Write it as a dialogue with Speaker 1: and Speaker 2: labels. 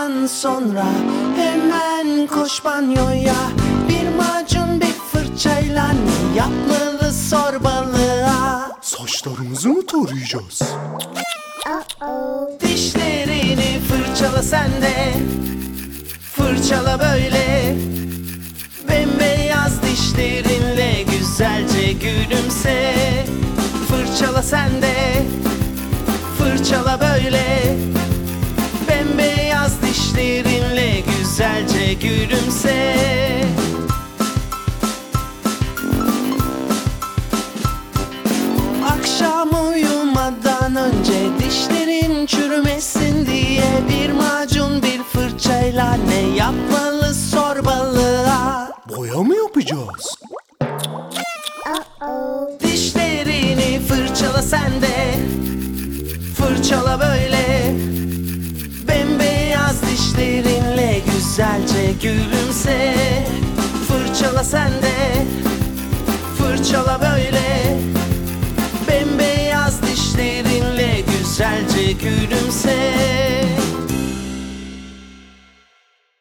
Speaker 1: yıkadıktan sonra hemen koş banyoya. Bir macun bir fırçayla ne yapmalı sor balığa.
Speaker 2: Saçlarımızı mı tarayacağız?
Speaker 1: Dişlerini fırçala sen de, fırçala böyle. Bembeyaz dişlerinle güzelce gülümse. Fırçala sen de, fırçala böyle. Bembeyaz dişlerinle güzelce gülümse. Akşam uyumadan önce dişlerin çürümesin diye bir macun bir fırçayla ne yapmalı sor balığa.
Speaker 2: Boya mı yapacağız?
Speaker 1: Dişlerini fırçala sen de, fırçala böyle. Bembeyaz dişlerinle güzelce gülümse. Fırçala sen de, fırçala böyle. Bembeyaz dişlerinle güzelce gülümse.